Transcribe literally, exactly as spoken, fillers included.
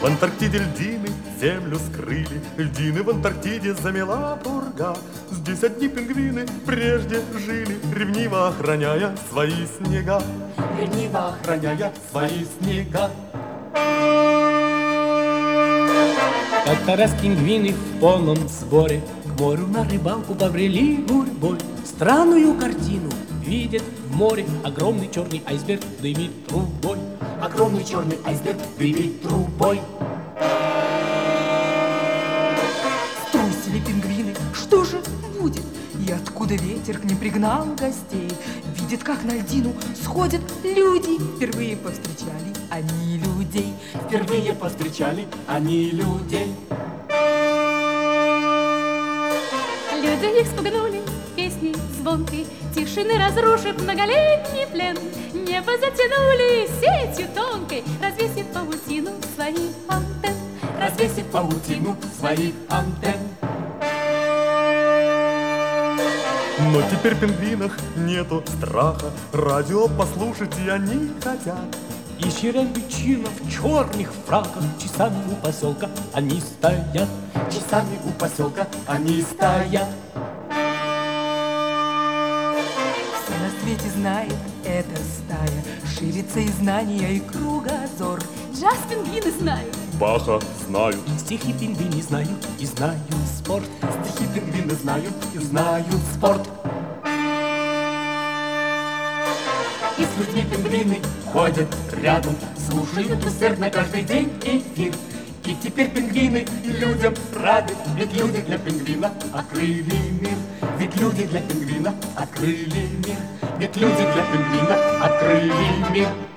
В Антарктиде льдины землю скрыли, льдины в Антарктиде замела пурга. Здесь одни пингвины прежде жили, ревниво охраняя свои снега. Ревниво охраняя свои снега. Как-то раз пингвины в полном сборе к морю на рыбалку побрели гурьбой. Странную картину видят в море. Огромный черный айсберг дымит трубой. Огромный черный айсберг дымит трубой. Струсили пингвины, что же будет? И откуда ветер к ним пригнал гостей? Видят, как на льдину сходят люди. Впервые повстречали они людей. Впервые повстречали они людей. Люди их спугнули песней звонкой, тишины разрушив многолетний плен. Небо затянули сетью тонкой, развесив паутину своих антенн. Развесив паутину своих антенн. Но теперь в пингвинах нету страха, радио послушать и они хотят. И черепичинов в черных фраках часами у поселка они стоят. Часами у поселка они стоят. Все на свете знает эта стая, ширится и знания, и кругозор. Джаз пингвины знают, Баха знают, Стихи пингвины знают и знают спорт. стихи пингвины знают и знают спорт. И с людьми пингвины ходят рядом, слушают усердно каждый день эфир. И теперь пингвины людям рады, ведь люди для пингвина открыли мир. Ведь люди для пингвина открыли мир. Ведь люди для пингвина открыли мир.